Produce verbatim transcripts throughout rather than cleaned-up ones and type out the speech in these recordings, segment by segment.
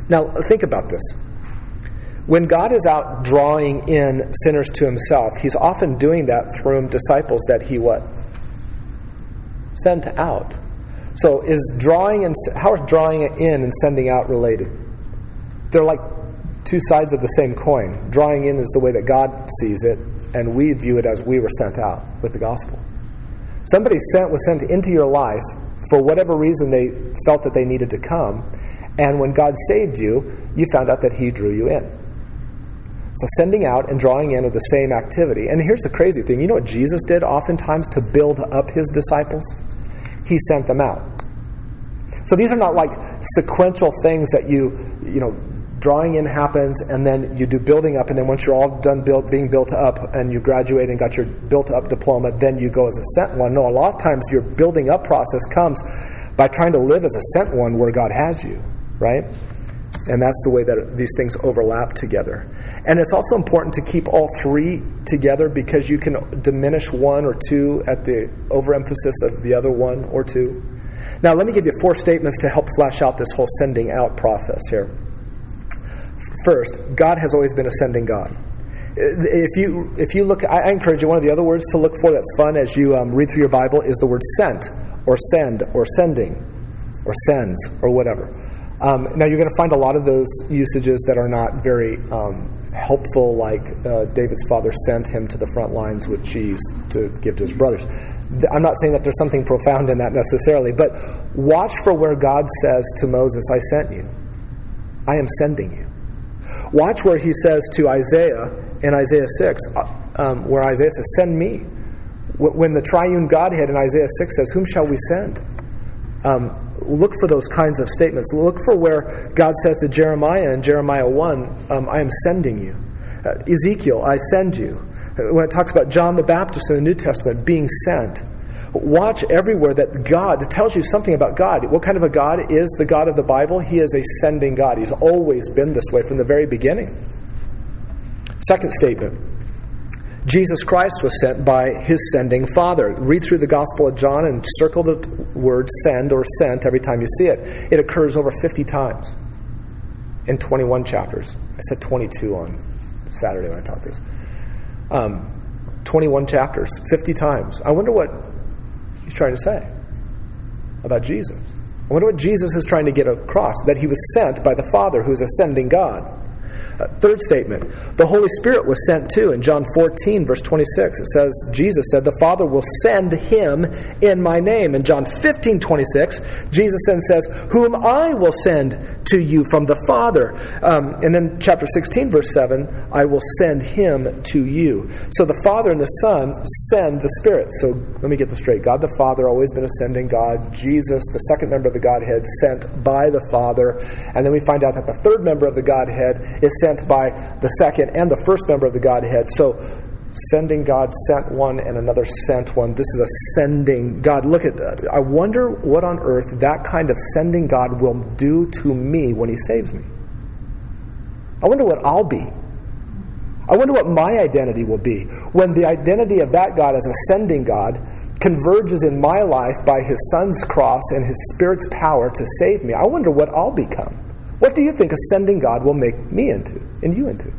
Now, think about this. When God is out drawing in sinners to himself, he's often doing that through disciples that he what? Sent out. So is drawing and how is drawing in and sending out related? They're like two sides of the same coin. Drawing in is the way that God sees it, and we view it as we were sent out with the gospel. Somebody sent was sent into your life for whatever reason they felt that they needed to come, and when God saved you, you found out that he drew you in. So sending out and drawing in are the same activity. And here's the crazy thing. You know what Jesus did oftentimes to build up his disciples? He sent them out. So these are not like sequential things that you, you know, drawing in happens and then you do building up, and then once you're all done build, being built up and you graduate and got your built up diploma, then you go as a sent one. No, a lot of times your building up process comes by trying to live as a sent one where God has you, right? And that's the way that these things overlap together. And it's also important to keep all three together because you can diminish one or two at the overemphasis of the other one or two. Now, let me give you four statements to help flesh out this whole sending out process here. First, God has always been a sending God. If you if you look, I encourage you, one of the other words to look for that's fun as you um, read through your Bible is the word sent, or send, or sending, or sends, or whatever. Um, now, you're going to find a lot of those usages that are not very um, helpful, like uh, David's father sent him to the front lines with cheese to give to his brothers. I'm not saying that there's something profound in that necessarily, but watch for where God says to Moses, I sent you. I am sending you. Watch where he says to Isaiah in Isaiah six, um, where Isaiah says, send me. When the triune Godhead in Isaiah six says, whom shall we send? Um, look for those kinds of statements. Look for where God says to Jeremiah in Jeremiah one, um, I am sending you. Uh, Ezekiel, I send you. When it talks about John the Baptist in the New Testament being sent, watch everywhere that God, it tells you something about God. What kind of a God is the God of the Bible? He is a sending God. He's always been this way from the very beginning. Second statement, Jesus Christ was sent by his sending Father. Read through the Gospel of John and circle the word send or sent every time you see it. It occurs over fifty times in twenty-one chapters. I said twenty-two on Saturday when I taught this. Um, twenty-one chapters, fifty times. I wonder what he's trying to say about Jesus. I wonder what Jesus is trying to get across, that he was sent by the Father who is a sending God. Uh, third statement, the Holy Spirit was sent too. In John fourteen, verse twenty-six, it says, Jesus said, the Father will send him in my name. In John fifteen, twenty-six, Jesus then says, whom I will send to you from the Father. Um, and then chapter sixteen, verse seven, I will send him to you. So the Father and the Son send the Spirit. So let me get this straight. God the Father, always been a sending God. Jesus, the second member of the Godhead, sent by the Father. And then we find out that the third member of the Godhead is sent by the second and the first member of the Godhead. So sending God sent one and another sent one. This is a sending God. Look at that. I wonder what on earth that kind of sending God will do to me when he saves me. I wonder what I'll be. I wonder what my identity will be when the identity of that God as a sending God converges in my life by his Son's cross and his Spirit's power to save me. I wonder what I'll become. What do you think a sending God will make me into, and you into?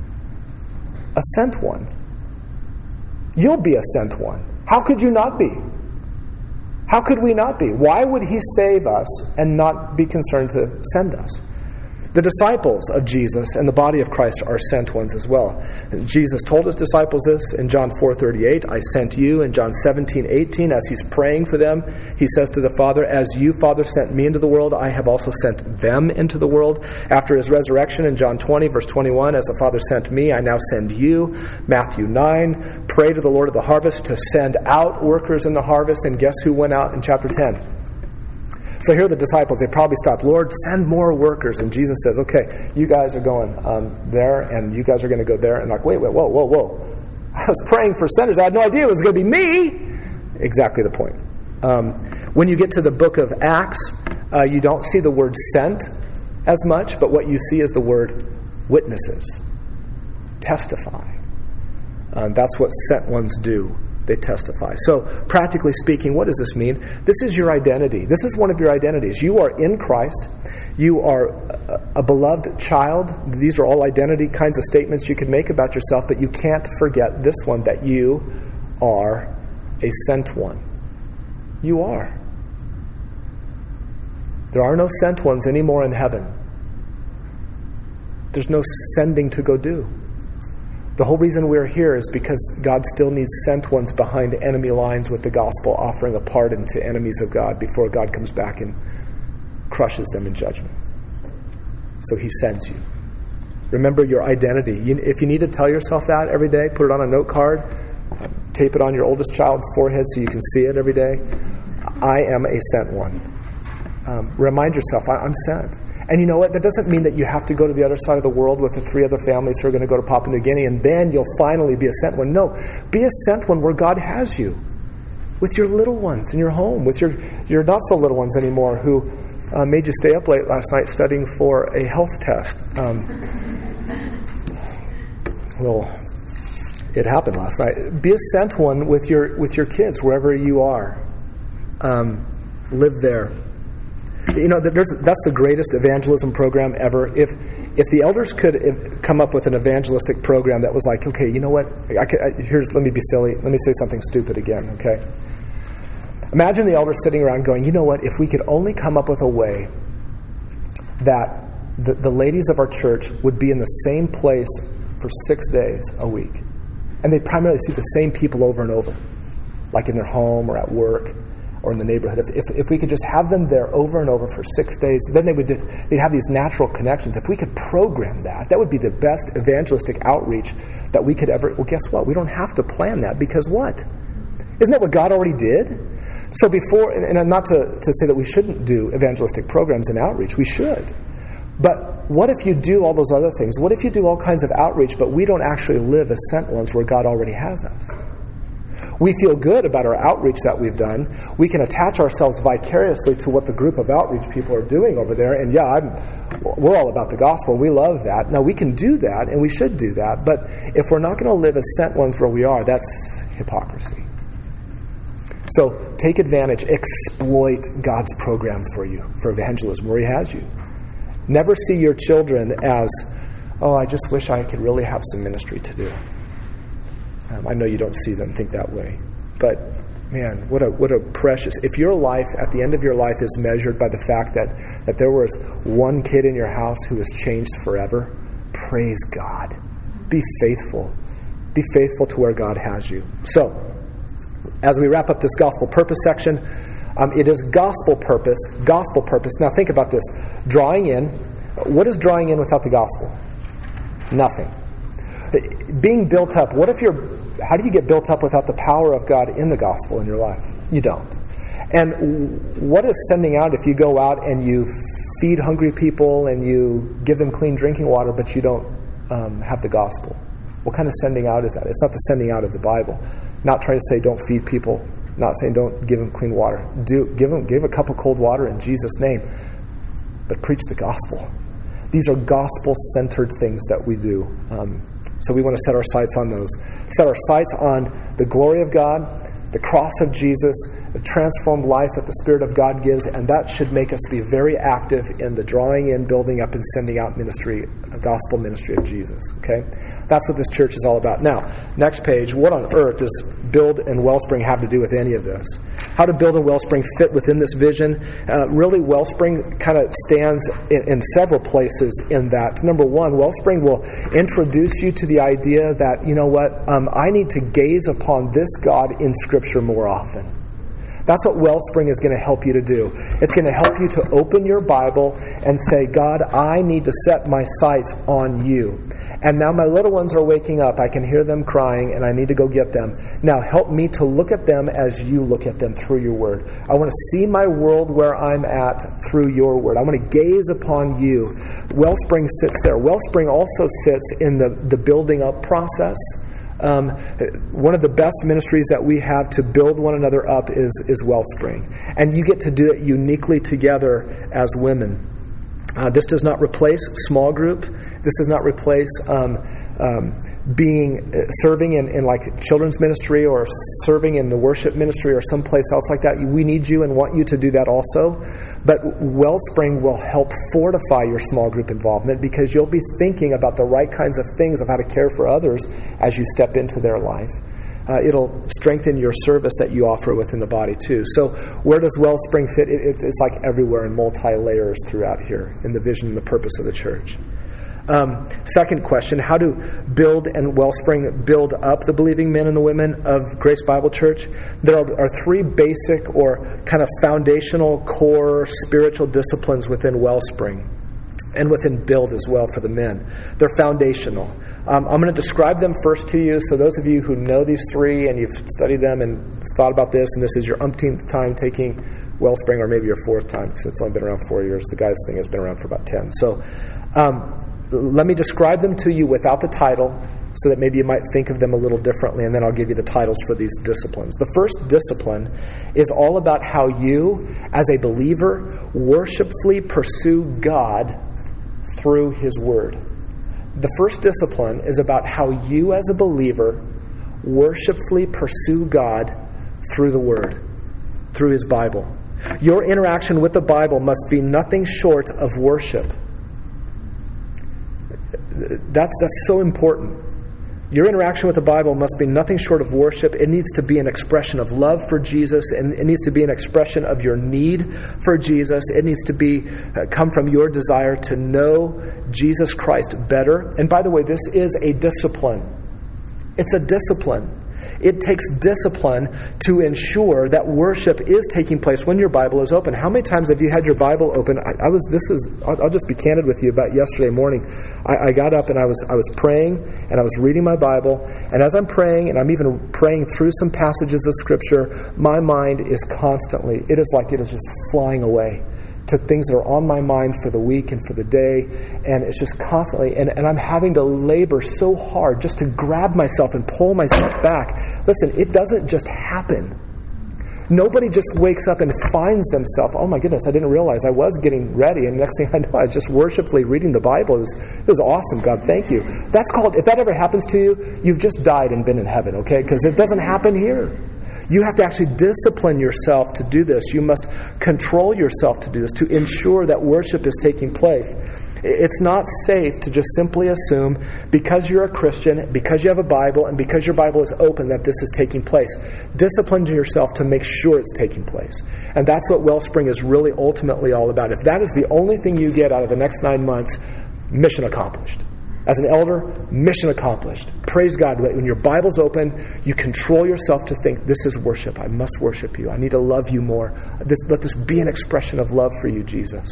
A sent one. You'll be a sent one. How could you not be? How could we not be? Why would he save us and not be concerned to send us? The disciples of Jesus and the body of Christ are sent ones as well. And Jesus told his disciples this in John four thirty-eight, I sent you. In John seventeen eighteen, as he's praying for them, he says to the Father, as you, Father, sent me into the world, I have also sent them into the world. After his resurrection in John twenty, verse twenty-one, as the Father sent me, I now send you. Matthew nine, pray to the Lord of the harvest to send out workers in the harvest. And guess who went out in chapter ten? So here are the disciples. They probably stopped. Lord, send more workers. And Jesus says, okay, you guys are going um, there, and you guys are going to go there. And like, wait, wait, whoa, whoa, whoa. I was praying for senders. I had no idea it was going to be me. Exactly the point. Um, when you get to the book of Acts, uh, you don't see the word sent as much, but what you see is the word witnesses. Testify. Um, that's what sent ones do. They testify. So, practically speaking, what does this mean? This is your identity. This is one of your identities. You are in Christ. You are a beloved child. These are all identity kinds of statements you can make about yourself, but you can't forget this one, that you are a sent one. You are. There are no sent ones anymore in heaven. There's no sending to go do. The whole reason we're here is because God still needs sent ones behind enemy lines with the gospel, offering a pardon to enemies of God before God comes back and crushes them in judgment. So he sends you. Remember your identity. You, if you need to tell yourself that every day, put it on a note card, uh, tape it on your oldest child's forehead so you can see it every day. I am a sent one. Um, remind yourself, I, I'm sent. And you know what? That doesn't mean that you have to go to the other side of the world with the three other families who are going to go to Papua New Guinea and then you'll finally be a sent one. No, be a sent one where God has you. With your little ones in your home, with your, your not so little ones anymore who uh, made you stay up late last night studying for a health test. Um, well, it happened last night. Be a sent one with your with your kids wherever you are. Um, live there. You know, there's, that's the greatest evangelism program ever. If if the elders could if, come up with an evangelistic program that was like, okay, you know what? I could, I, here's let me be silly. Let me say something stupid again. Okay. Imagine the elders sitting around going, you know what? If we could only come up with a way that the, the ladies of our church would be in the same place for six days a week, and they primarily see the same people over and over, like in their home or at work or in the neighborhood. If, if if we could just have them there over and over for six days, then they would they'd have these natural connections. If we could program that, that would be the best evangelistic outreach that we could ever. Well, guess what? We don't have to plan that because what? Isn't that what God already did? So before, and, and not to, to say that we shouldn't do evangelistic programs and outreach, we should. But what if you do all those other things? What if you do all kinds of outreach, but we don't actually live as sent ones where God already has us? We feel good about our outreach that we've done. We can attach ourselves vicariously to what the group of outreach people are doing over there. And yeah, I'm, we're all about the gospel. We love that. Now, we can do that, and we should do that. But if we're not going to live as sent ones where we are, that's hypocrisy. So take advantage, exploit God's program for you, for evangelism, where he has you. Never see your children as, oh, I just wish I could really have some ministry to do. Um, I know you don't see them think that way. But, man, what a what a precious... If your life, at the end of your life, is measured by the fact that, that there was one kid in your house who was changed forever, praise God. Be faithful. Be faithful to where God has you. So, as we wrap up this gospel purpose section, um, it is gospel purpose, gospel purpose. Now think about this. Drawing in. What is drawing in without the gospel? Nothing. Being built up. What if you're, how do you get built up without the power of God in the gospel in your life? You don't. And what is sending out if you go out and you feed hungry people and you give them clean drinking water, but you don't um, have the gospel? What kind of sending out is that? It's not the sending out of the Bible. Not trying to say don't feed people, not saying don't give them clean water. Do give them give a cup of cold water in Jesus' name, but preach the gospel. These are gospel-centered things that we do. Um, so we want to set our sights on those. Set our sights on the glory of God, the cross of Jesus, the transformed life that the Spirit of God gives, and that should make us be very active in the drawing in, building up, and sending out ministry, the gospel ministry of Jesus. Okay? That's what this church is all about. Now, next page, what on earth does Build and Wellspring have to do with any of this? How do Build and Wellspring fit within this vision? Uh, really, Wellspring kind of stands in, in several places in that. Number one, Wellspring will introduce you to the idea that, you know what, um, I need to gaze upon this God in Scripture more often. That's what Wellspring is going to help you to do. It's going to help you to open your Bible and say, God, I need to set my sights on you. And now my little ones are waking up. I can hear them crying, and I need to go get them. Now help me to look at them as you look at them through your word. I want to see my world where I'm at through your word. I want to gaze upon you. Wellspring sits there. Wellspring also sits in the, the building up process. Um, one of the best ministries that we have to build one another up is, is Wellspring. And you get to do it uniquely together as women. Uh, this does not replace small group. This does not replace um, um, being uh, serving in, in like children's ministry or serving in the worship ministry or someplace else like that. We need you and want you to do that also. But Wellspring will help fortify your small group involvement because you'll be thinking about the right kinds of things of how to care for others as you step into their life. Uh, it'll strengthen your service that you offer within the body too. So where does Wellspring fit? It, it's, it's like everywhere in multi-layers throughout here in the vision and the purpose of the church. Um, second question, how do Build and Wellspring build up the believing men and the women of Grace Bible Church? There are, are three basic or kind of foundational core spiritual disciplines within Wellspring and within Build as well for the men. They're foundational. Um, I'm going to describe them first to you. So those of you who know these three and you've studied them and thought about this, and this is your umpteenth time taking Wellspring, or maybe your fourth time because it's only been around four years. The guys thing has been around for about ten. So um, let me describe them to you without the title so that maybe you might think of them a little differently, and then I'll give you the titles for these disciplines. The first discipline is all about how you, as a believer, worshipfully pursue God through His Word. The first discipline is about how you as a believer worshipfully pursue God through the Word, through His Bible. Your interaction with the Bible must be nothing short of worship. That's, that's so important. Your interaction with the Bible must be nothing short of worship. It needs to be an expression of love for Jesus, and it needs to be an expression of your need for Jesus. It needs to be uh, come from your desire to know Jesus Christ better. And by the way, this is a discipline. It's a discipline. It takes discipline to ensure that worship is taking place when your Bible is open. How many times have you had your Bible open? I, I was. This is. I'll, I'll just be candid with you about yesterday morning. I, I got up and I was. I was praying and I was reading my Bible. And as I'm praying, and I'm even praying through some passages of Scripture, my mind is constantly. It is like it is just flying away to things that are on my mind for the week and for the day, and it's just constantly, and, and I'm having to labor so hard just to grab myself and pull myself back. Listen, it doesn't just happen. Nobody just wakes up and finds themselves, oh my goodness, I didn't realize I was getting ready, and next thing I know, I was just worshipfully reading the Bible. It was, it was awesome, God, thank you. That's called, if that ever happens to you, you've just died and been in heaven, okay? Because it doesn't happen here. You have to actually discipline yourself to do this. You must control yourself to do this, to ensure that worship is taking place. It's not safe to just simply assume because you're a Christian, because you have a Bible, and because your Bible is open that this is taking place. Discipline yourself to make sure it's taking place. And that's what Wellspring is really ultimately all about. If that is the only thing you get out of the next nine months, mission accomplished. As an elder, mission accomplished. Praise God. When your Bible's open, you control yourself to think, this is worship. I must worship you. I need to love you more. This, let this be an expression of love for you, Jesus.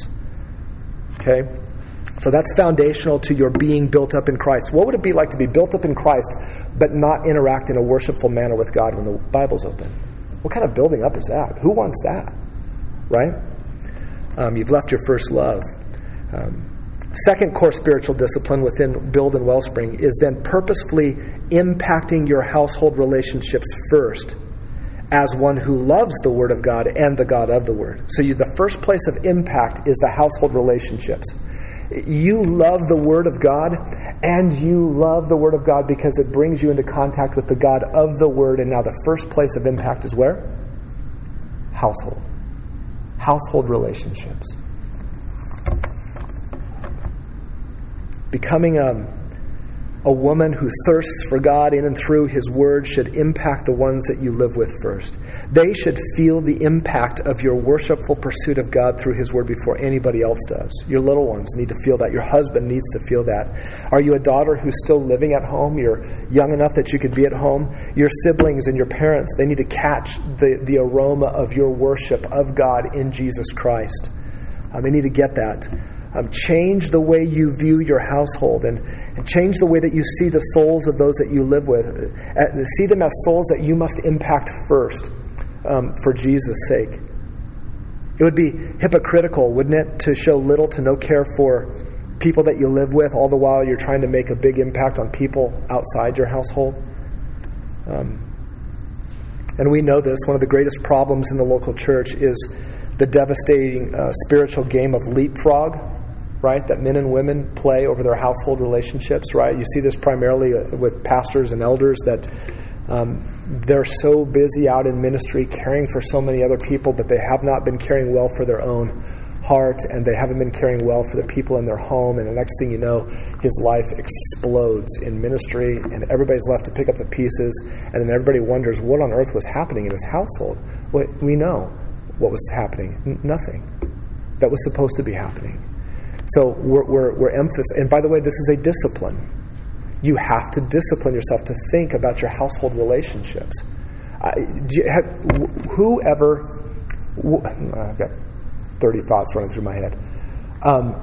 Okay? So that's foundational to your being built up in Christ. What would it be like to be built up in Christ but not interact in a worshipful manner with God when the Bible's open? What kind of building up is that? Who wants that? Right? Um, you've left your first love. Um, Second core spiritual discipline within Build and Wellspring is then purposefully impacting your household relationships first as one who loves the Word of God and the God of the Word. So you, the first place of impact is the household relationships. You love the Word of God, and you love the Word of God because it brings you into contact with the God of the Word. And now the first place of impact is where? Household. Household relationships. Becoming a, a woman who thirsts for God in and through His Word should impact the ones that you live with first. They should feel the impact of your worshipful pursuit of God through His Word before anybody else does. Your little ones need to feel that. Your husband needs to feel that. Are you a daughter who's still living at home? You're young enough that you could be at home. Your siblings and your parents, they need to catch the, the aroma of your worship of God in Jesus Christ. Uh, they need to get that. Um, change the way you view your household and, and change the way that you see the souls of those that you live with. Uh, see them as souls that you must impact first um, for Jesus' sake. It would be hypocritical, wouldn't it, to show little to no care for people that you live with, all the while you're trying to make a big impact on people outside your household. Um, and we know this. One of the greatest problems in the local church is the devastating uh, spiritual game of leapfrog, right, that men and women play over their household relationships, right? You see this primarily with pastors and elders that um, they're so busy out in ministry caring for so many other people, but they have not been caring well for their own. heart, and they haven't been caring well for the people in their home, and the next thing you know, his life explodes in ministry, and everybody's left to pick up the pieces, and then everybody wonders what on earth was happening in his household. Well, we know what was happening. N- nothing that was supposed to be happening. So we're, we're, we're emphasis, and by the way, this is a discipline. You have to discipline yourself to think about your household relationships. Uh, do you have, whoever, wh- I've got thirty thoughts running through my head. Um,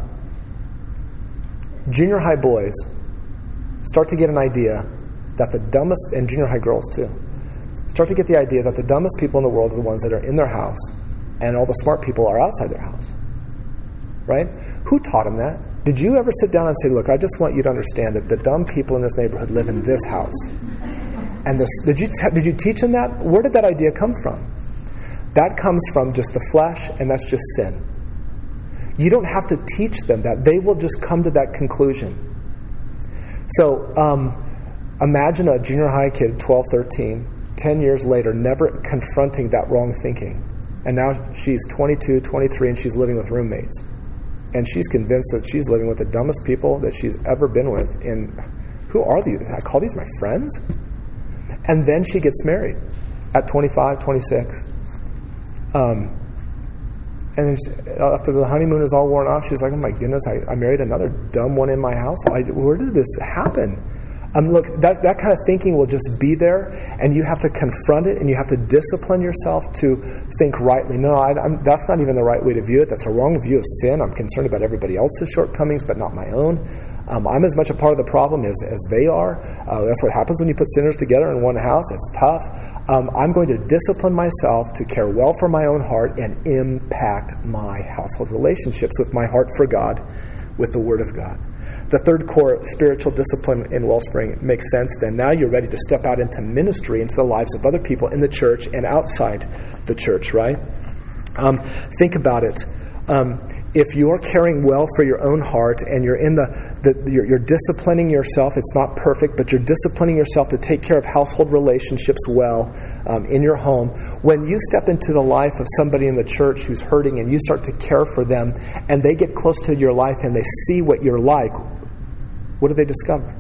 junior high boys start to get an idea that the dumbest, and junior high girls too, start to get the idea that the dumbest people in the world are the ones that are in their house, and all the smart people are outside their house. Right? Who taught them that? Did you ever sit down and say, look, I just want you to understand that the dumb people in this neighborhood live in this house? And this, did you t- did you teach them that? Where did that idea come from? That comes from just the flesh, and that's just sin. You don't have to teach them that. They will just come to that conclusion. So um, imagine a junior high kid, twelve, thirteen, ten years later, never confronting that wrong thinking. And now she's twenty-two, twenty-three, and she's living with roommates. And she's convinced that she's living with the dumbest people that she's ever been with. And who are these? I call these my friends? And then she gets married at twenty-five, twenty-six. Um, and then she, after the honeymoon is all worn off, she's like, oh my goodness, I, I married another dumb one in my house. I, where did this happen? Um, look, that, that kind of thinking will just be there, and you have to confront it, and you have to discipline yourself to think rightly. No, I, I'm, that's not even the right way to view it. That's a wrong view of sin. I'm concerned about everybody else's shortcomings, but not my own. Um, I'm as much a part of the problem as, as they are. Uh, that's what happens when you put sinners together in one house. It's tough. Um, I'm going to discipline myself to care well for my own heart and impact my household relationships with my heart for God, with the Word of God. The third core spiritual discipline in Wellspring makes sense. Then now you're ready to step out into ministry, into the lives of other people in the church and outside the church, right? Um, think about it. Um, if you're caring well for your own heart and you're in the, the you're, you're disciplining yourself, it's not perfect, but you're disciplining yourself to take care of household relationships well um, in your home. When you step into the life of somebody in the church who's hurting and you start to care for them and they get close to your life and they see what you're like, what do they discover?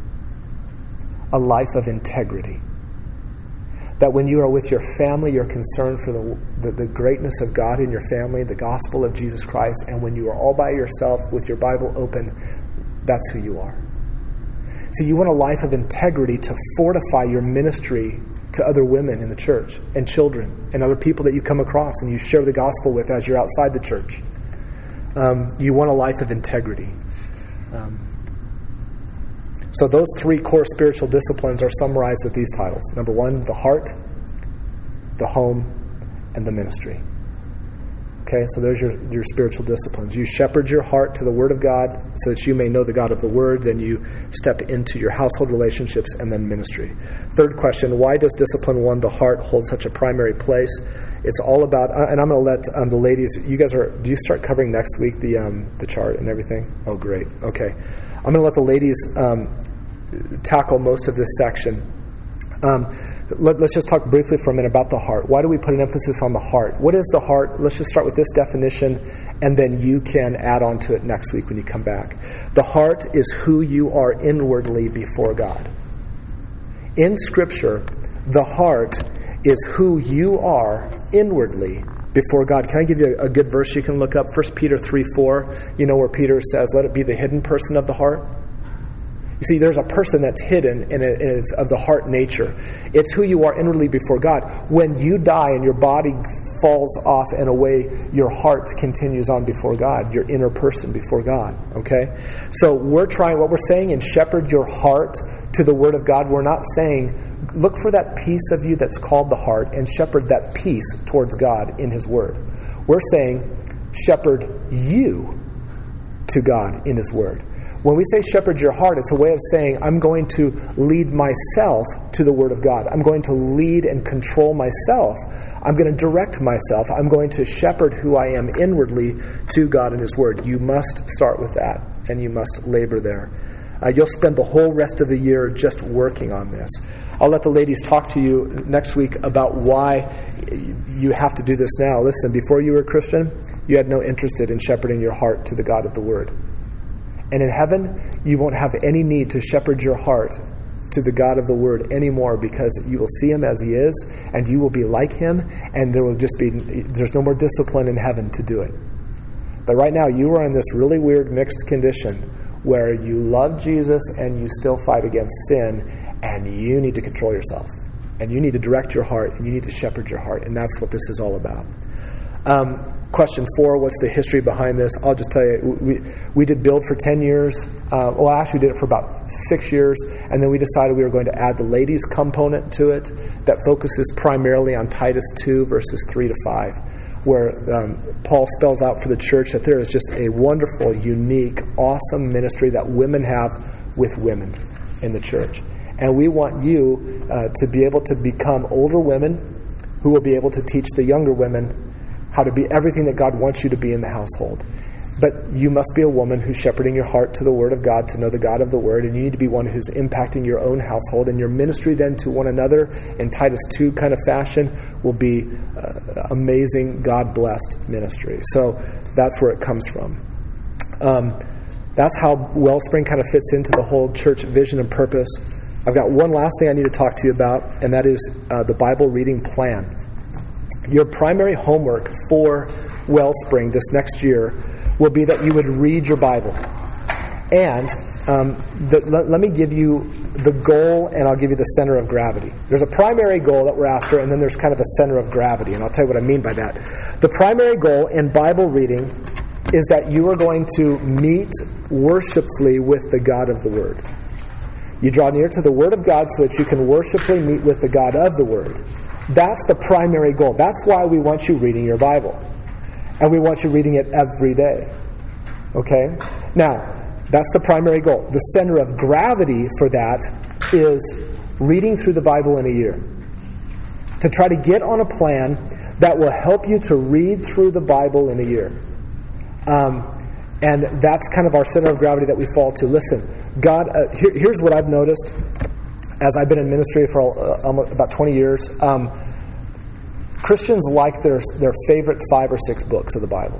A life of integrity. That when you are with your family, you're concerned for the, the, the greatness of God in your family, the gospel of Jesus Christ, and when you are all by yourself with your Bible open, that's who you are. So you want a life of integrity to fortify your ministry to other women in the church and children and other people that you come across and you share the gospel with as you're outside the church. Um, you want a life of integrity. Um, So those three core spiritual disciplines are summarized with these titles. Number one, the heart, the home, and the ministry. Okay, so there's your, your spiritual disciplines. You shepherd your heart to the Word of God so that you may know the God of the Word. Then you step into your household relationships and then ministry. Third question, why does discipline one, the heart, hold such a primary place? It's all about, and I'm going to let um, the ladies, you guys are, do you start covering next week the um, the chart and everything? Oh, great. Okay. I'm going to let the ladies um, tackle most of this section. Um, let, let's just talk briefly for a minute about the heart. Why do we put an emphasis on the heart? What is the heart? Let's just start with this definition, and then you can add on to it next week when you come back. The heart is who you are inwardly before God. In Scripture, the heart is who you are inwardly before God. Can I give you a, a good verse you can look up? First Peter three four. You know where Peter says, let it be the hidden person of the heart? You see, there's a person that's hidden, and it is of the heart nature. It's who you are inwardly before God. When you die and your body falls off and away, your heart continues on before God, your inner person before God. Okay? So we're trying, what we're saying in shepherd your heart to the Word of God, we're not saying look for that piece of you that's called the heart and shepherd that piece towards God in His Word. We're saying shepherd you to God in His Word. When we say shepherd your heart, it's a way of saying I'm going to lead myself to the Word of God. I'm going to lead and control myself. I'm going to direct myself. I'm going to shepherd who I am inwardly to God and His Word. You must start with that, and you must labor there. Uh, you'll spend the whole rest of the year just working on this. I'll let the ladies talk to you next week about why you have to do this now. Listen, before you were a Christian, You had no interest in shepherding your heart to the God of the Word. And in heaven, you won't have any need to shepherd your heart to the God of the Word anymore, because you will see Him as He is, and you will be like Him, and there will just be, there's no more discipline in heaven to do it. But right now, you are in this really weird mixed condition where you love Jesus and you still fight against sin, and you need to control yourself. And you need to direct your heart, and you need to shepherd your heart, and that's what this is all about. Um, question four, what's the history behind this? I'll just tell you, we we did Build for ten years. Uh, well, actually we did it for about six years, and then we decided we were going to add the ladies component to it that focuses primarily on Titus two, verses three to five, where um, Paul spells out for the church that there is just a wonderful, unique, awesome ministry that women have with women in the church. And we want you uh, to be able to become older women who will be able to teach the younger women how to be everything that God wants you to be in the household. But you must be a woman who's shepherding your heart to the Word of God, to know the God of the Word, and you need to be one who's impacting your own household. And your ministry then to one another in Titus two kind of fashion will be uh, amazing, God-blessed ministry. So that's where it comes from. Um, that's how Wellspring kind of fits into the whole church vision and purpose. I've got one last thing I need to talk to you about, and that is uh, the Bible reading plan. Your primary homework for Wellspring this next year will be that you would read your Bible. And um, the, let, let me give you the goal, and I'll give you the center of gravity. There's a primary goal that we're after, and then there's kind of a center of gravity, and I'll tell you what I mean by that. The primary goal in Bible reading is that you are going to meet worshipfully with the God of the Word. You draw near to the Word of God so that you can worshipfully meet with the God of the Word. That's the primary goal. That's why we want you reading your Bible. And we want you reading it every day. Okay? Now, that's the primary goal. The center of gravity for that is reading through the Bible in a year. To try to get on a plan that will help you to read through the Bible in a year. Um, and that's kind of our center of gravity that we fall to. Listen, God, uh, here, here's what I've noticed as I've been in ministry for uh, almost about twenty years. Um, Christians like their their favorite five or six books of the Bible.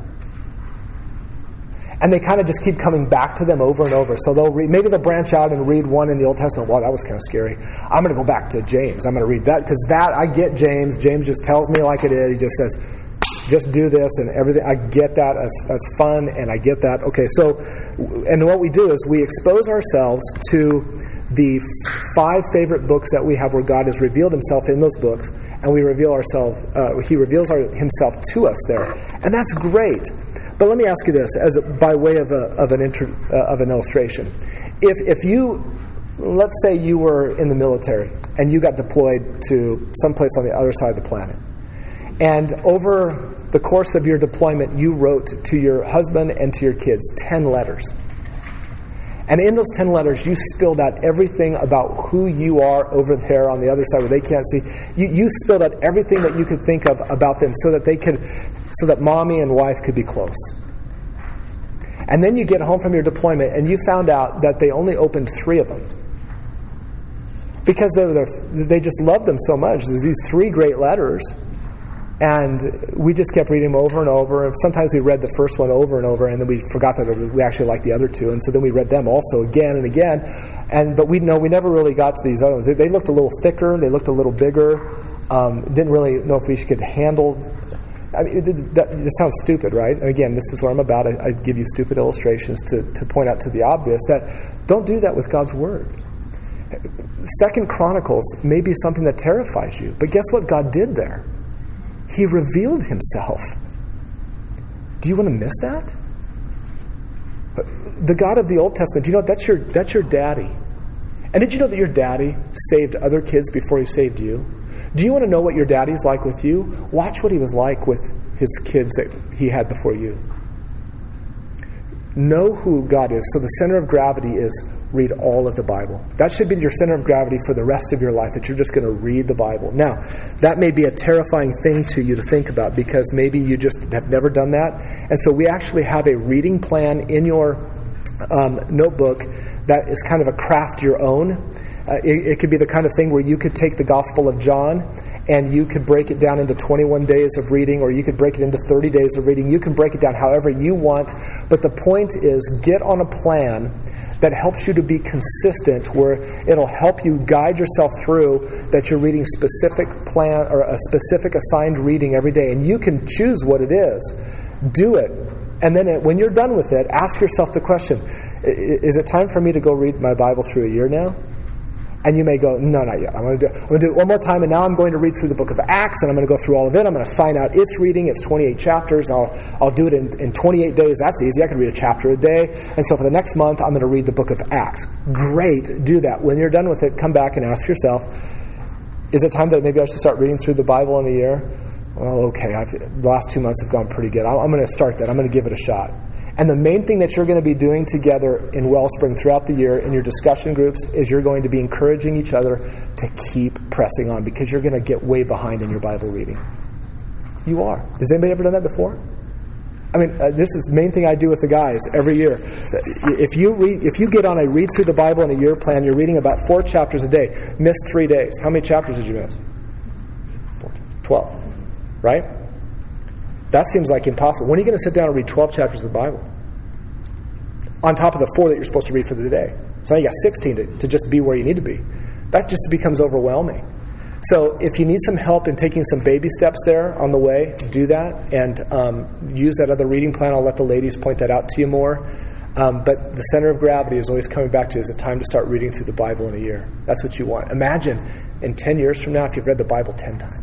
And they kind of just keep coming back to them over and over. So they'll read, maybe they'll branch out and read one in the Old Testament. Wow, that was kind of scary. I'm going to go back to James. I'm going to read that because that, I get James. James just tells me like it is. He just says, just do this and everything. I get that as, as fun, and I get that. Okay, so, and what we do is we expose ourselves to the five favorite books that we have where God has revealed Himself in those books, and we reveal ourselves, uh, He reveals our, Himself to us there. And that's great. But let me ask you this, as a, by way of a, of an inter, uh, of an illustration. If if you, let's say you were in the military and you got deployed to someplace on the other side of the planet, and over the course of your deployment, you wrote to your husband and to your kids ten letters. And in those ten letters, you spilled out everything about who you are over there on the other side where they can't see. You, you spilled out everything that you could think of about them so that they could, so that mommy and wife could be close. And then you get home from your deployment and you found out that they only opened three of them. Because they, were, they just loved them so much. There's these three great letters. And we just kept reading them over and over. And sometimes we read the first one over and over, and then we forgot that we actually liked the other two. And so then we read them also again and again. And but we know we never really got to these other ones. They, they looked a little thicker. They looked a little bigger. Um, didn't really know if we could handle. I mean, it, it, that, it sounds stupid, right? And again, this is what I'm about. I, I give you stupid illustrations to, to point out to the obvious that don't do that with God's Word. Second Chronicles may be something that terrifies you, but guess what God did there? He revealed Himself. Do you want to miss that? The God of the Old Testament, do you know that's your that's your daddy? And did you know that your daddy saved other kids before he saved you? Do you want to know what your daddy's like with you? Watch what he was like with his kids that he had before you. Know who God is. So the center of gravity is read all of the Bible. That should be your center of gravity for the rest of your life, that you're just going to read the Bible. Now, that may be a terrifying thing to you to think about because maybe you just have never done that. And so we actually have a reading plan in your um, notebook that is kind of a craft your own. Uh, it, it could be the kind of thing where you could take the Gospel of John and you could break it down into twenty-one days of reading, or you could break it into thirty days of reading. You can break it down however you want, but the point is, get on a plan that helps you to be consistent, where it'll help you guide yourself through that you're reading specific plan or a specific assigned reading every day, and you can choose what it is. Do it. And then it, when you're done with it, ask yourself the question, is it time for me to go read my Bible through a year now? And you may go, no, not yet. I'm going to do, I'm going to do it one more time, and now I'm going to read through the book of Acts, and I'm going to go through all of it. I'm going to sign out its reading. It's twenty-eight chapters. I'll I'll do it in, in twenty-eight days. That's easy. I can read a chapter a day. And so for the next month, I'm going to read the book of Acts. Great. Do that. When you're done with it, come back and ask yourself, is it time that maybe I should start reading through the Bible in a year? Well, okay. I've, the last two months have gone pretty good. I'm, I'm going to start that. I'm going to give it a shot. And the main thing that you're going to be doing together in Wellspring throughout the year in your discussion groups is you're going to be encouraging each other to keep pressing on, because you're going to get way behind in your Bible reading. You are. Has anybody ever done that before? I mean, uh, this is the main thing I do with the guys every year. If you read, if you get on a read through the Bible in a year plan, you're reading about four chapters a day. Miss three days. How many chapters did you miss? Twelve. Right? That seems like impossible. When are you going to sit down and read twelve chapters of the Bible? On top of the four that you're supposed to read for the day. So now you got sixteen to, to just be where you need to be. That just becomes overwhelming. So if you need some help in taking some baby steps there on the way, do that. And um, use that other reading plan. I'll let the ladies point that out to you more. Um, but the center of gravity is always coming back to, is it time to start reading through the Bible in a year? That's what you want. Imagine in ten years from now if you've read the Bible ten times.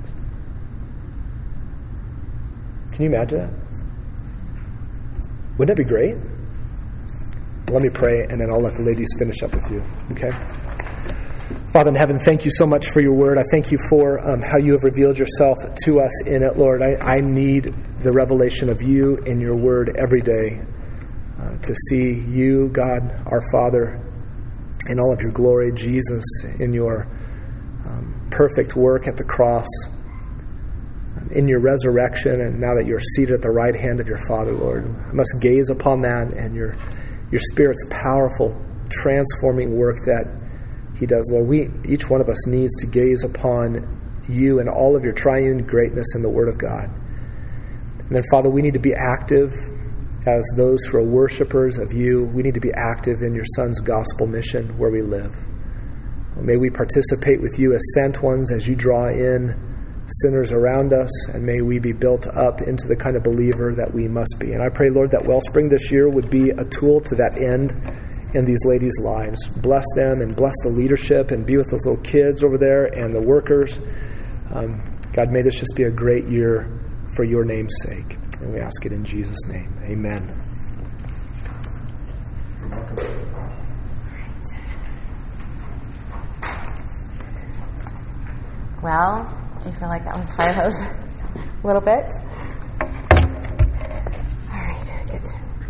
Can you imagine that? Wouldn't that be great? Let me pray, and then I'll let the ladies finish up with you. Okay? Father in heaven, thank you so much for your word. I thank you for um, how you have revealed yourself to us in it, Lord. I, I need the revelation of you in your word every day uh, to see you, God, our Father, in all of your glory, Jesus, in your um, perfect work at the cross, in your resurrection, and now that you're seated at the right hand of your Father, Lord. I must gaze upon that and your your Spirit's powerful, transforming work that he does, Lord. We, each one of us needs to gaze upon you and all of your triune greatness in the Word of God. And then, Father, we need to be active as those who are worshipers of you. We need to be active in your Son's gospel mission where we live. May we participate with you as sent ones as you draw in sinners around us, and may we be built up into the kind of believer that we must be. And I pray, Lord, that Wellspring this year would be a tool to that end in these ladies' lives. Bless them and bless the leadership, and be with those little kids over there and the workers. Um, God, may this just be a great year for your name's sake. And we ask it in Jesus' name. Amen. You're welcome. Well, do you feel like that was a fire hose? A little bit? All right, good.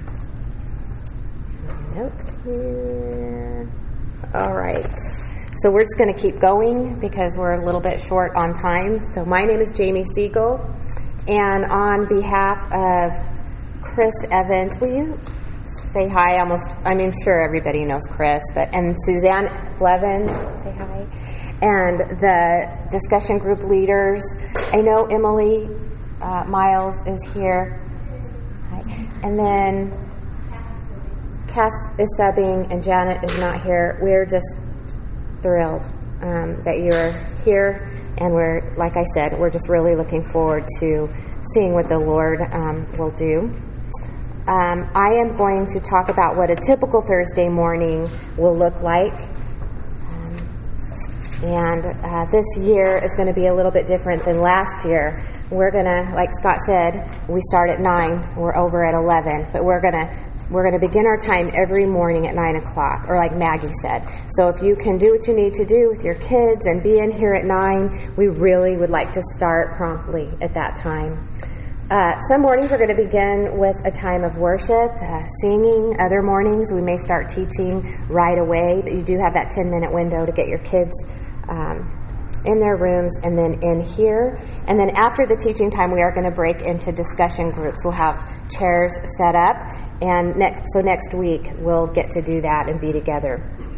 Notes here. All right. So we're just going to keep going because we're a little bit short on time. So my name is Jamie Siegel, and on behalf of Chris Evans, will you say hi? Almost, I mean, sure everybody knows Chris, but and Suzanne Blevins, say hi. And the discussion group leaders. I know Emily uh, Miles is here. Hi. And then Cass is subbing and Janet is not here. We're just thrilled um, that you're here. And we're, like I said, we're just really looking forward to seeing what the Lord um, will do. Um, I am going to talk about what a typical Thursday morning will look like. And uh, this year is going to be a little bit different than last year. We're going to, like Scott said, we start at nine, we're over at eleven, but we're going to we're going to begin our time every morning at nine o'clock, or like Maggie said. So if you can do what you need to do with your kids and be in here at nine, we really would like to start promptly at that time. Uh, some mornings we're going to begin with a time of worship, uh, singing. Other mornings we may start teaching right away, but you do have that ten-minute window to get your kids Um, in their rooms and then in here. And then after the teaching time, we are going to break into discussion groups. We'll have chairs set up, and next so next week we'll get to do that and be together.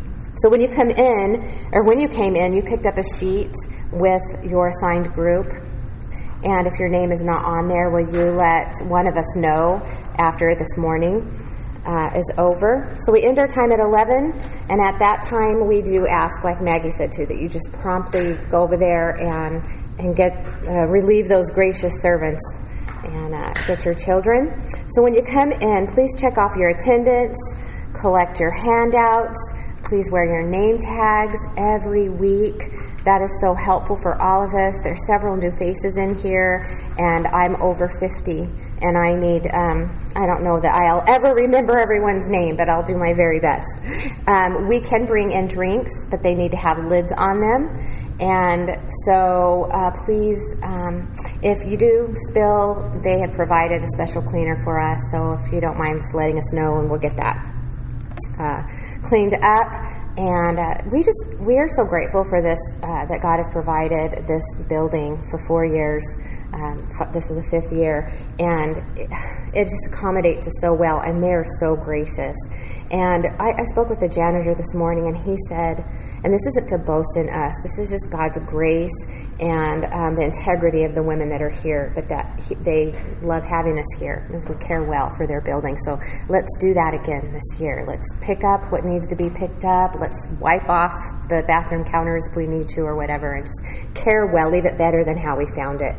So when you come in, or when you came in, you picked up a sheet with your assigned group. And if your name is not on there, will you let one of us know after this morning uh, is over? So we end our time at eleven, and at that time we do ask, like Maggie said too, that you just promptly go over there and and get uh, relieve those gracious servants and uh, get your children. So when you come in, please check off your attendance, collect your handouts, please wear your name tags every week. That is so helpful for all of us. There's several new faces in here, and I'm over fifty, and I need, um, I don't know that I'll ever remember everyone's name, but I'll do my very best. Um, we can bring in drinks, but they need to have lids on them. And so uh, please, um, if you do spill, they have provided a special cleaner for us, so if you don't mind just letting us know, and we'll get that uh, cleaned up. And uh, we just, we are so grateful for this, uh, that God has provided this building for four years. Um, this is the fifth year, and it, it just accommodates us so well, and they're so gracious. And I, I spoke with the janitor this morning, and he said, and this isn't to boast in us, this is just God's grace and um, the integrity of the women that are here, but that he, they love having us here because we care well for their building. So let's do that again this year. Let's pick up what needs to be picked up. Let's wipe off the bathroom counters if we need to or whatever, and just care well, leave it better than how we found it.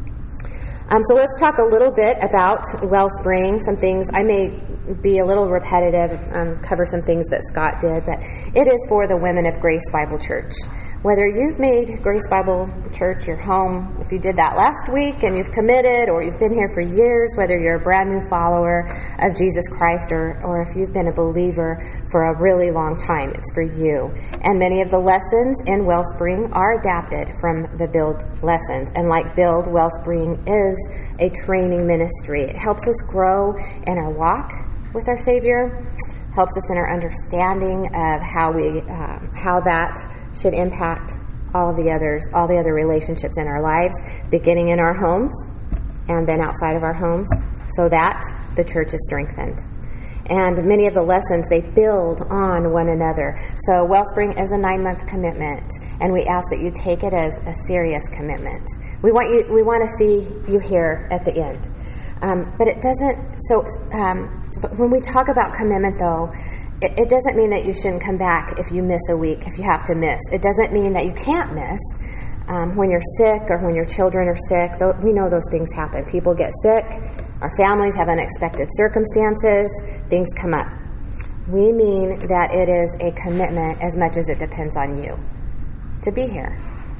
Um, so let's talk a little bit about Wellspring, some things. I may be a little repetitive, um, cover some things that Scott did, but it is for the women of Grace Bible Church. Whether you've made Grace Bible Church your home, if you did that last week and you've committed, or you've been here for years, whether you're a brand new follower of Jesus Christ, or, or if you've been a believer for a really long time, it's for you. And many of the lessons in Wellspring are adapted from the Build lessons. And like Build, Wellspring is a training ministry. It helps us grow in our walk with our Savior, helps us in our understanding of how we, uh, how that should impact all of the others, all the other relationships in our lives, beginning in our homes and then outside of our homes, so that the church is strengthened. And many of the lessons, they build on one another. So Wellspring is a nine-month commitment, and we ask that you take it as a serious commitment. We want you, we want to see you here at the end. Um, but it doesn't, so um, but when we talk about commitment, though, it, it doesn't mean that you shouldn't come back if you miss a week, if you have to miss. It doesn't mean that you can't miss um, when you're sick or when your children are sick. Though we know those things happen. People get sick. Our families have unexpected circumstances. Things come up. We mean that it is a commitment as much as it depends on you to be here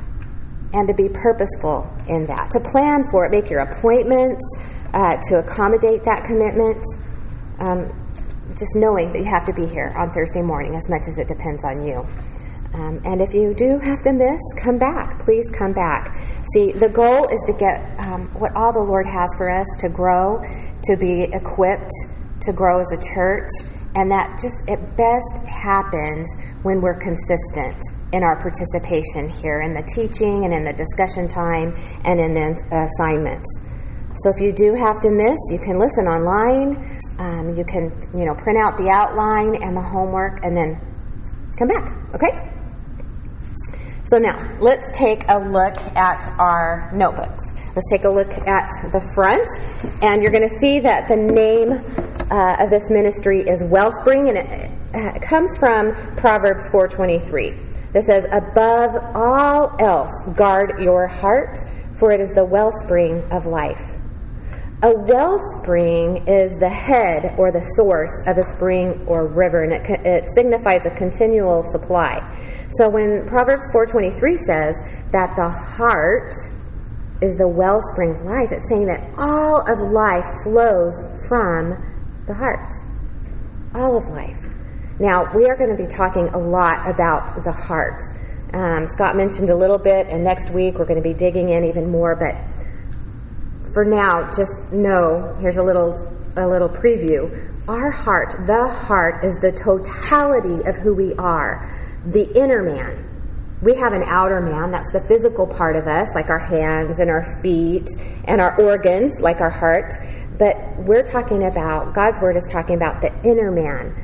and to be purposeful in that, to plan for it, make your appointments, uh, to accommodate that commitment, um, just knowing that you have to be here on Thursday morning as much as it depends on you. Um, and if you do have to miss, come back. Please come back. See, the goal is to get um, what all the Lord has for us, to grow, to be equipped, to grow as a church, and that just at best happens when we're consistent in our participation here, in the teaching and in the discussion time and in the assignments. So if you do have to miss, you can listen online. Um, you can, you know, print out the outline and the homework and then come back, okay? So now, let's take a look at our notebooks. Let's take a look at the front, and you're going to see that the name uh, of this ministry is Wellspring, and it, it comes from Proverbs four twenty-three. That says, "Above all else, guard your heart, for it is the wellspring of life." A wellspring is the head or the source of a spring or river, and it, it signifies a continual supply. So when Proverbs four twenty-three says that the heart is the wellspring of life, it's saying that all of life flows from the heart. All of life. Now, we are going to be talking a lot about the heart. Um, Scott mentioned a little bit, and next week we're going to be digging in even more, but for now, just know, here's a little a little preview. Our heart, the heart, is the totality of who we are, the inner man. We have an outer man, that's the physical part of us, like our hands and our feet and our organs, like our heart. But we're talking about, God's Word is talking about the inner man.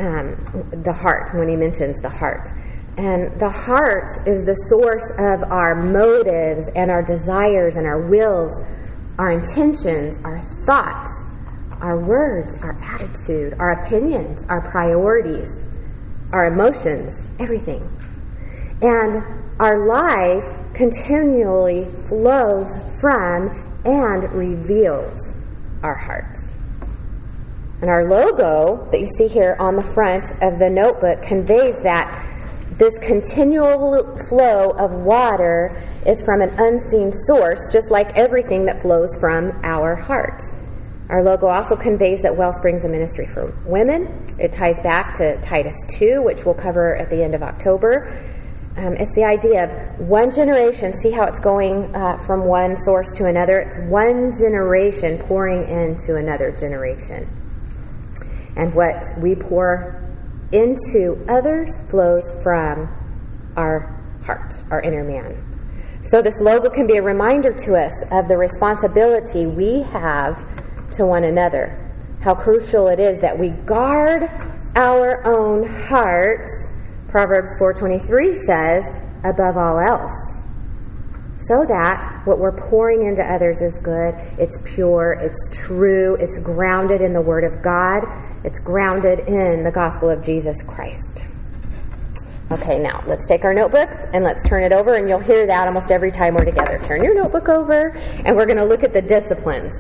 um, the heart, when he mentions the heart. And the heart is the source of our motives and our desires and our wills, our intentions, our thoughts, our words, our attitude, our opinions, our priorities, our emotions, everything. And our life continually flows from and reveals our heart. And our logo that you see here on the front of the notebook conveys that this continual flow of water is from an unseen source, just like everything that flows from our heart. Our logo also conveys that Wellspring's a ministry for women. It ties back to Titus two, which we'll cover at the end of October. Um, it's the idea of one generation. See how it's going uh, from one source to another? It's one generation pouring into another generation. And what we pour into others flows from our heart, our inner man. So this logo can be a reminder to us of the responsibility we have to one another. How crucial it is that we guard our own hearts, Proverbs four twenty-three says, above all else. So that what we're pouring into others is good, it's pure, it's true, it's grounded in the Word of God, it's grounded in the gospel of Jesus Christ. Okay, now let's take our notebooks and let's turn it over, and you'll hear that almost every time we're together. Turn your notebook over, and we're going to look at the disciplines.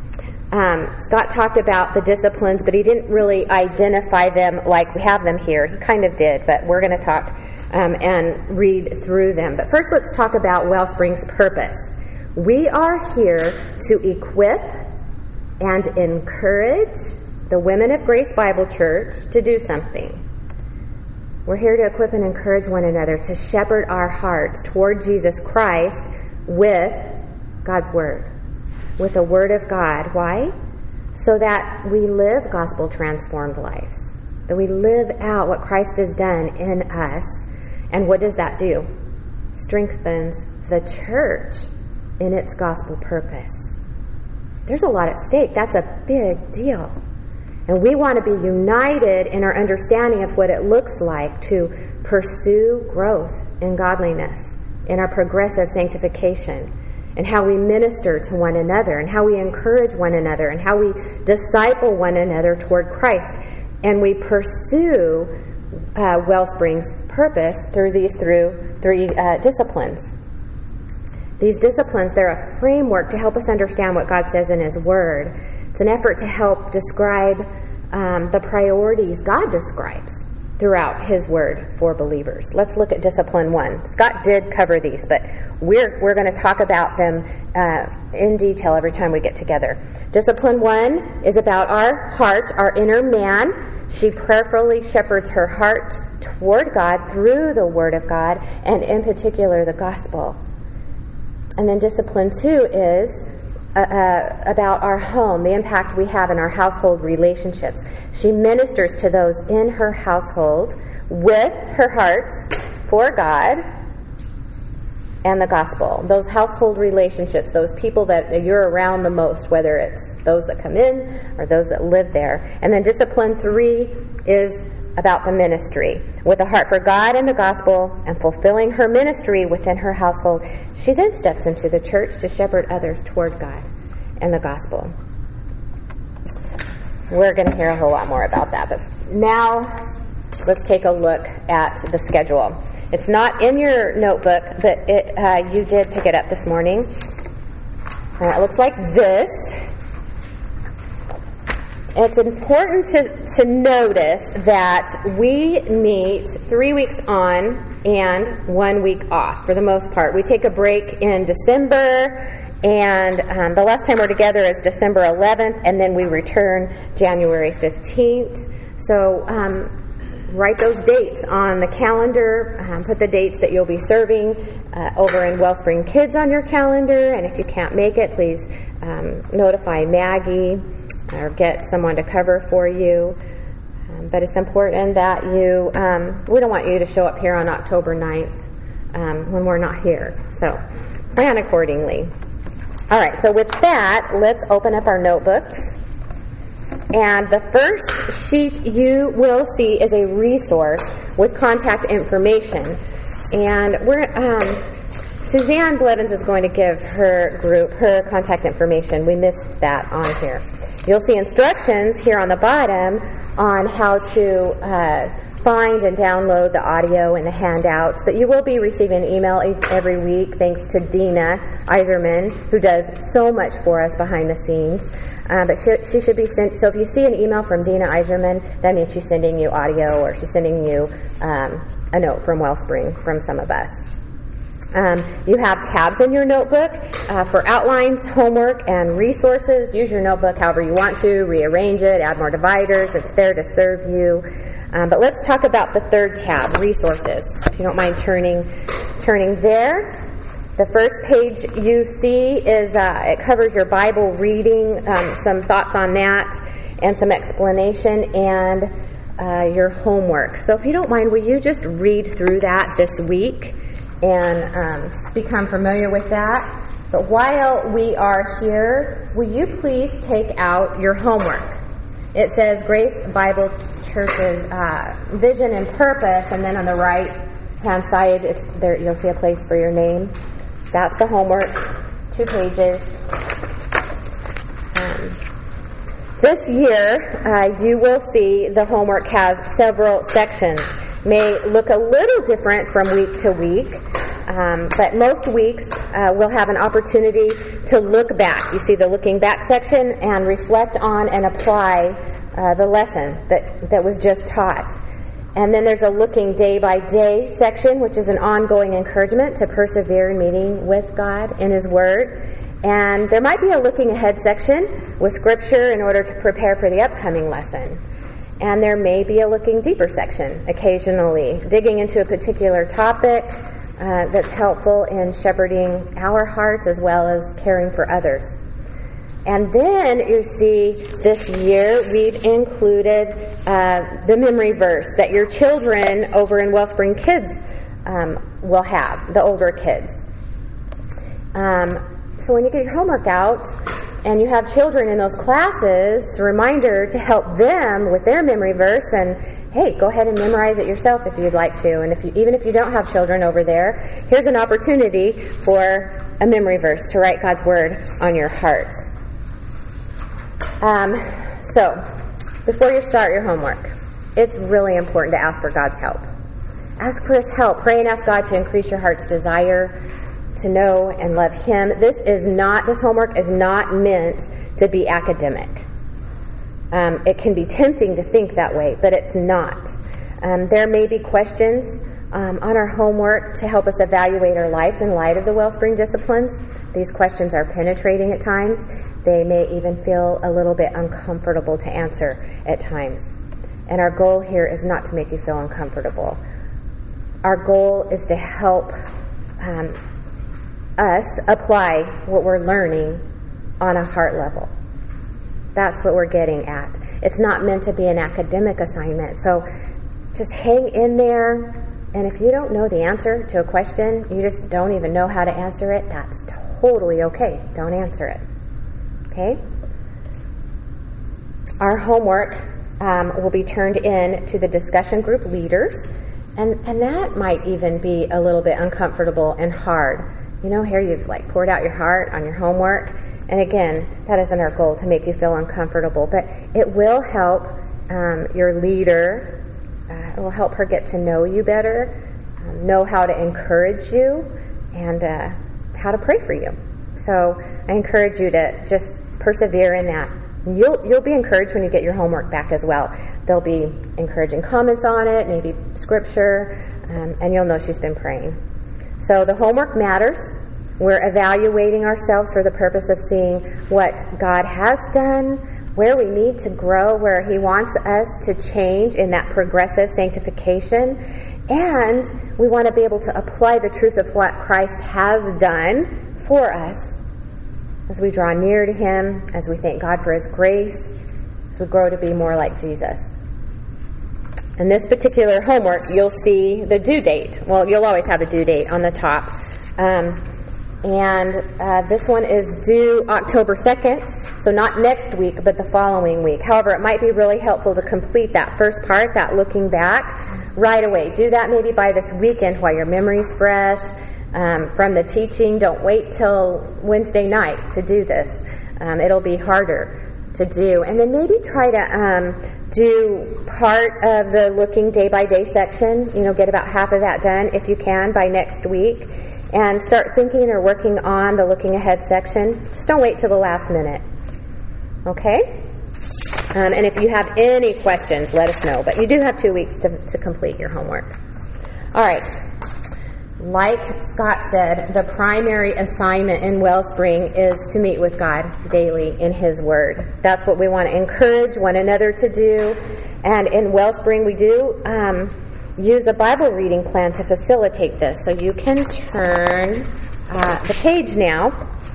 Um, Scott talked about the disciplines, but he didn't really identify them like we have them here. He kind of did, but we're going to talk um, and read through them. But first, let's talk about Wellspring's purpose. We are here to equip and encourage the Women of Grace Bible Church to do something. We're here to equip and encourage one another to shepherd our hearts toward Jesus Christ with God's Word. With the Word of God. Why? So that we live gospel-transformed lives. That we live out what Christ has done in us. And what does that do? Strengthens the church in its gospel purpose. There's a lot at stake. That's a big deal. And we want to be united in our understanding of what it looks like to pursue growth in godliness, in our progressive sanctification, and how we minister to one another, and how we encourage one another, and how we disciple one another toward Christ. And we pursue uh, Wellspring's purpose through these through three uh, disciplines. These disciplines, they're a framework to help us understand what God says in His Word. It's an effort to help describe um, the priorities God describes throughout His Word for believers. Let's look at discipline one. Scott did cover these, but we're we're going to talk about them uh, in detail every time we get together. Discipline one is about our heart, our inner man. She prayerfully shepherds her heart toward God through the Word of God, and in particular the gospel. And then discipline two is uh, uh, about our home, the impact we have in our household relationships. She ministers to those in her household with her heart for God and the gospel. Those household relationships, those people that you're around the most, whether it's those that come in or those that live there. And then discipline three is about the ministry. With a heart for God and the gospel and fulfilling her ministry within her household, she then steps into the church to shepherd others toward God and the gospel. We're going to hear a whole lot more about that. But now, let's take a look at the schedule. It's not in your notebook, but it, uh, you did pick it up this morning. Uh, it looks like this. It's important to, to notice that we meet three weeks on and one week off for the most part. We take a break in December, and um, the last time we're together is December eleventh, and then we return January fifteenth. So um, write those dates on the calendar. Um, put the dates that you'll be serving uh, over in Wellspring Kids on your calendar, and if you can't make it, please um, notify Maggie or get someone to cover for you. Um, but it's important that you, um, we don't want you to show up here on October ninth um, when we're not here. So plan accordingly. All right, so with that, let's open up our notebooks And the first sheet you will see is a resource with contact information. And we're um, Suzanne Blevins is going to give her group her contact information. We missed that on here. You'll see instructions here on the bottom on how to uh, find and download the audio and the handouts. But you will be receiving an email every week thanks to Dina Eiserman, who does so much for us behind the scenes. Uh, but she, she should be sent. So if you see an email from Dina Eiserman, that means she's sending you audio or she's sending you um, a note from Wellspring from some of us. Um, you have tabs in your notebook uh, for outlines, homework, and resources. Use your notebook however you want to. Rearrange it, add more dividers. It's there to serve you. Um, but let's talk about the third tab, resources. If you don't mind turning turning there. The first page you see is uh, it covers your Bible reading, um, some thoughts on that, and some explanation, and uh, your homework. So if you don't mind, will you just read through that this week and um, just become familiar with that? But while we are here, will you please take out your homework? It says Grace Bible Church's uh, vision and purpose, and then on the right hand side, it's there, you'll see a place for your name. That's the homework, two pages. Um, this year, uh, you will see the homework has several sections. May look a little different from week to week, um, but most weeks uh, we'll have an opportunity to look back. You see the looking back section and reflect on and apply uh, the lesson that, that was just taught. And then there's a looking day by day section, which is an ongoing encouragement to persevere in meeting with God in His Word. And there might be a looking ahead section with Scripture in order to prepare for the upcoming lesson. And there may be a looking deeper section occasionally, digging into a particular topic uh, that's helpful in shepherding our hearts as well as caring for others. And then you see this year we've included uh, the memory verse that your children over in Wellspring Kids um, will have, the older kids. Um, so when you get your homework out and you have children in those classes, it's a reminder to help them with their memory verse, and hey, go ahead and memorize it yourself if you'd like to. And if you, even if you don't have children over there, here's an opportunity for a memory verse to write God's Word on your heart. Um, so, before you start your homework, it's really important to ask for God's help. Ask for His help. Pray and ask God to increase your heart's desire to know and love Him. This is not, this homework is not meant to be academic. Um, it can be tempting to think that way, but it's not. Um, there may be questions um, on our homework to help us evaluate our lives in light of the Wellspring disciplines. These questions are penetrating at times. They may even feel a little bit uncomfortable to answer at times. And our goal here is not to make you feel uncomfortable. Our goal is to help um, us apply what we're learning on a heart level. That's what we're getting at. It's not meant to be an academic assignment. So just hang in there. And if you don't know the answer to a question, you just don't even know how to answer it, that's totally okay. Don't answer it. Okay? Our homework um, will be turned in to the discussion group leaders, and, and that might even be a little bit uncomfortable and hard. You know, here you've like poured out your heart on your homework, and again, that isn't our goal to make you feel uncomfortable, but it will help um, your leader, uh, it will help her get to know you better, um, know how to encourage you, and uh, how to pray for you. So I encourage you to just persevere in that. You'll you'll be encouraged when you get your homework back as well. There'll be encouraging comments on it, maybe scripture, um, and you'll know she's been praying. So the homework matters. We're evaluating ourselves for the purpose of seeing what God has done, where we need to grow, where He wants us to change in that progressive sanctification, and we want to be able to apply the truth of what Christ has done for us as we draw near to Him, as we thank God for His grace, as we grow to be more like Jesus. In this particular homework, you'll see the due date. Well, you'll always have a due date on the top. Um, and uh, this one is due October second, so not next week, but the following week. However, it might be really helpful to complete that first part, that looking back, right away. Do that maybe by this weekend while your memory's fresh um, from the teaching. Don't wait till Wednesday night to do this. Um, it'll be harder to do. And then maybe try to um, do part of the looking day by day section, you know, get about half of that done if you can by next week, and start thinking or working on the looking ahead section. Just don't wait till the last minute. Okay? Um, and if you have any questions, let us know. But you do have two weeks to, to complete your homework. All right. Like Scott said, the primary assignment in Wellspring is to meet with God daily in His Word. That's what we want to encourage one another to do. And in Wellspring, we do um, use a Bible reading plan to facilitate this. So you can turn uh, the page now.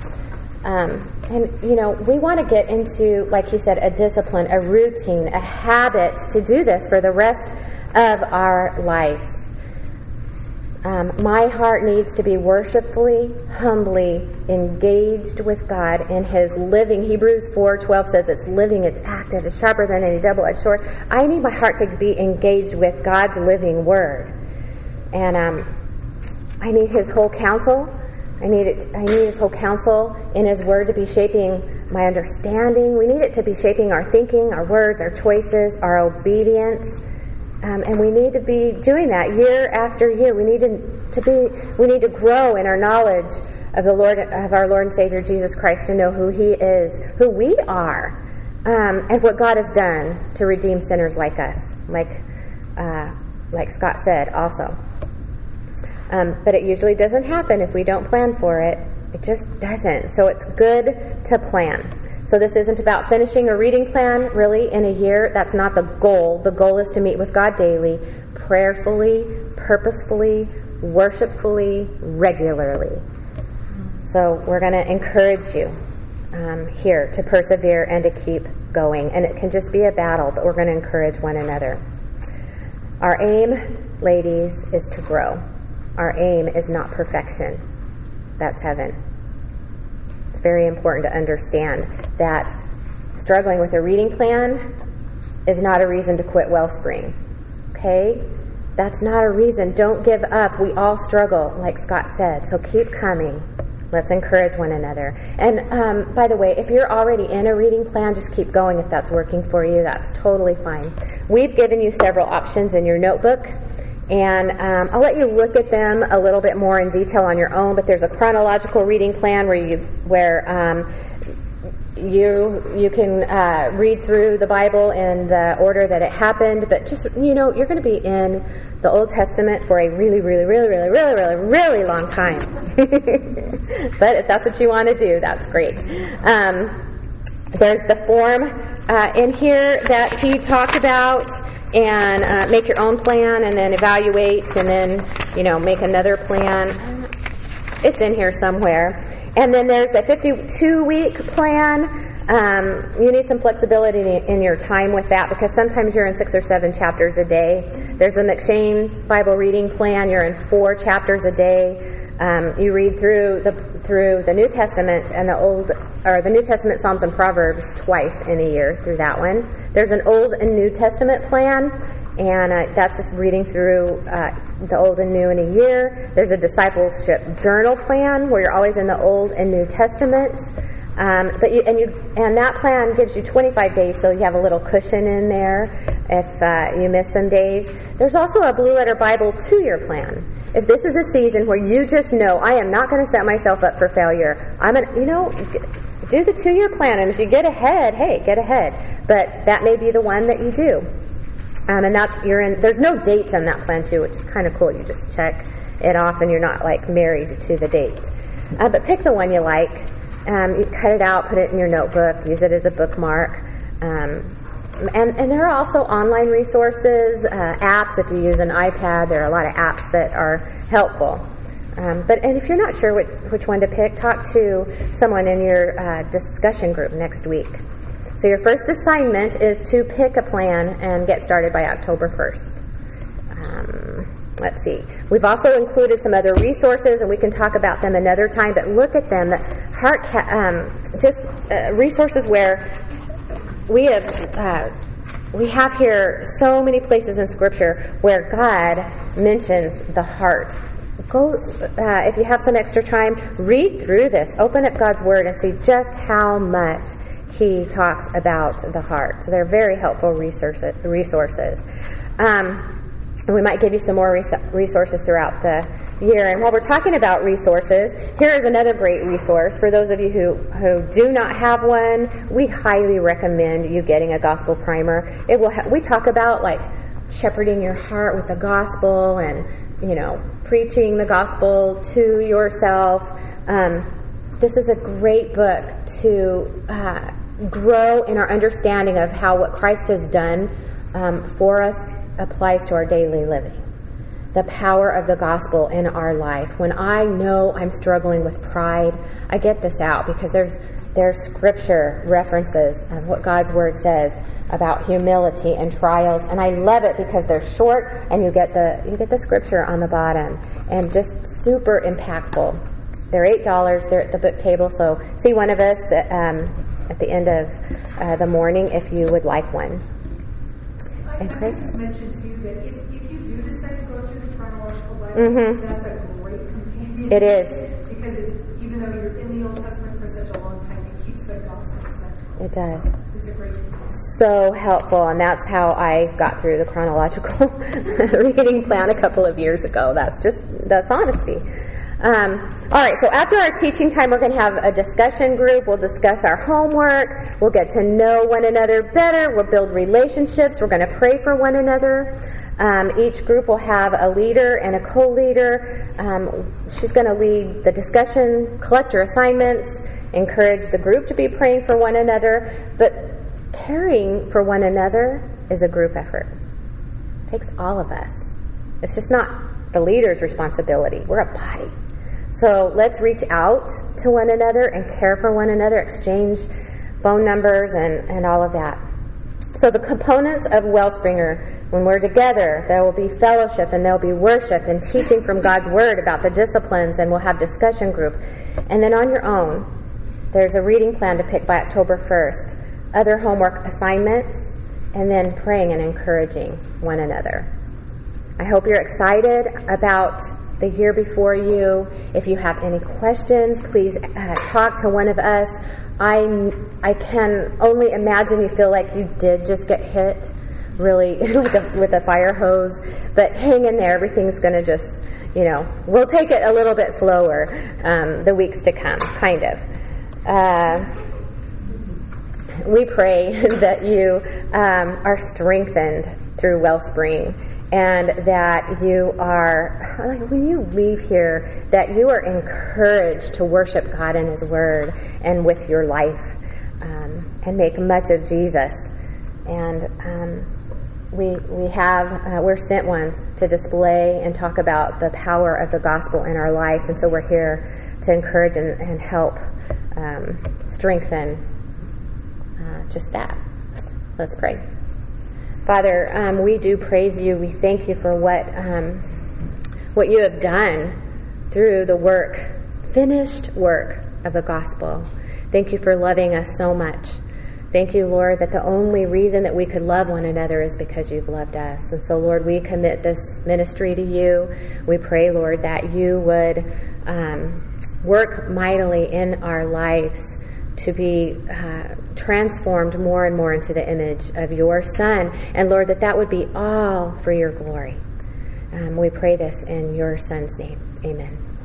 Um, and, you know, we want to get into, like he said, a discipline, a routine, a habit to do this for the rest of our lives. Um, my heart needs to be worshipfully, humbly engaged with God in His living. Hebrews four twelve says it's living, it's active, it's sharper than any double-edged sword. I need my heart to be engaged with God's living Word. And um, I need His whole counsel. I need it. I need His whole counsel in His Word to be shaping my understanding. We need it to be shaping our thinking, our words, our choices, our obedience. Um, and we need to be doing that year after year. We need to, to be. We need to grow in our knowledge of the Lord, of our Lord and Savior Jesus Christ, to know who He is, who we are, um, and what God has done to redeem sinners like us, like uh, like Scott said, also. Um, but it usually doesn't happen if we don't plan for it. It just doesn't. So it's good to plan. So this isn't about finishing a reading plan, really, in a year. That's not the goal. The goal is to meet with God daily, prayerfully, purposefully, worshipfully, regularly. So we're going to encourage you um, here to persevere and to keep going. And it can just be a battle, but we're going to encourage one another. Our aim, ladies, is to grow. Our aim is not perfection. That's heaven. It's very important to understand that struggling with a reading plan is not a reason to quit Wellspring. Okay? That's not a reason. Don't give up. We all struggle, like Scott said. So keep coming. Let's encourage one another. And um, by the way, if you're already in a reading plan, just keep going if that's working for you. That's totally fine. We've given you several options in your notebook. And um, I'll let you look at them a little bit more in detail on your own. But there's a chronological reading plan where you where um, you you can uh, read through the Bible in the order that it happened. But just you know, you're going to be in the Old Testament for a really, really, really, really, really, really, really long time. But if that's what you want to do, that's great. Um, there's the form uh, in here that he talked about. And uh, make your own plan, and then evaluate, and then, you know, make another plan. It's in here somewhere. And then there's a fifty-two week plan. Um, you need some flexibility in your time with that, because sometimes you're in six or seven chapters a day. There's the McShane's Bible reading plan. You're in four chapters a day. Um, you read through the through the New Testament and the Old, or the New Testament, Psalms, and Proverbs twice in a year through that one. There's an Old and New Testament plan, and uh, that's just reading through uh, the Old and New in a year. There's a discipleship journal plan where you're always in the Old and New Testaments. Um, but you, and you and that plan gives you twenty-five days, so you have a little cushion in there if uh, you miss some days. There's also a Blue Letter Bible two-year plan. If this is a season where you just know, I am not going to set myself up for failure, I'm going to, you know, do the two-year plan. And if you get ahead, hey, get ahead. But that may be the one that you do. Um, and that's, you're in, there's no dates on that plan too, which is kind of cool. You just check it off and you're not like married to the date. Uh, but pick the one you like. Um, you cut it out, put it in your notebook, use it as a bookmark. Um, And, and there are also online resources, uh, apps. If you use an iPad, there are a lot of apps that are helpful. Um, but and if you're not sure which, which one to pick, talk to someone in your uh, discussion group next week. So your first assignment is to pick a plan and get started by October first. Um, let's see. We've also included some other resources, and we can talk about them another time, but look at them. Heart, um, just uh, resources where we have, uh, we have here so many places in Scripture where God mentions the heart. Go, uh, if you have some extra time, read through this. Open up God's Word and see just how much He talks about the heart. So they're very helpful resources. resources. Um, and we might give you some more res- resources throughout the year. And while we're talking about resources, here is another great resource. For those of you who, who do not have one, we highly recommend you getting a gospel primer. It will. Ha- we talk about like shepherding your heart with the gospel and, you know, preaching the gospel to yourself. Um, this is a great book to uh, grow in our understanding of how what Christ has done um, for us applies to our daily living. The power of the gospel in our life. When I know I'm struggling with pride, I get this out because there's there's scripture references of what God's Word says about humility and trials, and I love it because they're short and you get the you get the scripture on the bottom and just super impactful. They're eight dollars. They're at the book table, so see one of us um, at the end of uh, the morning if you would like one. I, I just mentioned too that if, if you do decide to go through the chronological Bible, mm-hmm. that's a great companion. It is. Because it, even though you're in the Old Testament for such a long time, it keeps the gospel central. It does. So it's a great companion. So helpful, and that's how I got through the chronological reading plan a couple of years ago. That's just, that's honesty. Um, all right, so after our teaching time, we're going to have a discussion group. We'll discuss our homework. We'll get to know one another better. We'll build relationships. We're going to pray for one another. Um, each group will have a leader and a co-leader. Um, she's going to lead the discussion, collect your assignments, encourage the group to be praying for one another. But caring for one another is a group effort. It takes all of us. It's just not the leader's responsibility. We're a body. So let's reach out to one another and care for one another, exchange phone numbers and, and all of that. So the components of Wellspringer, when we're together, there will be fellowship and there will be worship and teaching from God's Word about the disciplines, and we'll have discussion group. And then on your own, there's a reading plan to pick by October first, other homework assignments, and then praying and encouraging one another. I hope you're excited about the year before you. If you have any questions, please uh, talk to one of us. I, I can only imagine you feel like you did just get hit really like a, with a fire hose, but hang in there. Everything's going to just, you know, we'll take it a little bit slower um, the weeks to come, kind of. Uh, we pray that you um, are strengthened through Wellspring, and that you are, like when you leave here, that you are encouraged to worship God in His Word and with your life, um, and make much of Jesus. And um, we we have uh, we're sent ones to display and talk about the power of the gospel in our lives, and so we're here to encourage and, and help um, strengthen uh, just that. Let's pray. Father, um, we do praise you. We thank you for what um, what you have done through the work, finished work of the gospel. Thank you for loving us so much. Thank you, Lord, that the only reason that we could love one another is because you've loved us. And so, Lord, we commit this ministry to you. We pray, Lord, that you would um, work mightily in our lives to be uh, transformed more and more into the image of your Son. And Lord, that that would be all for your glory. Um, we pray this in your Son's name. Amen.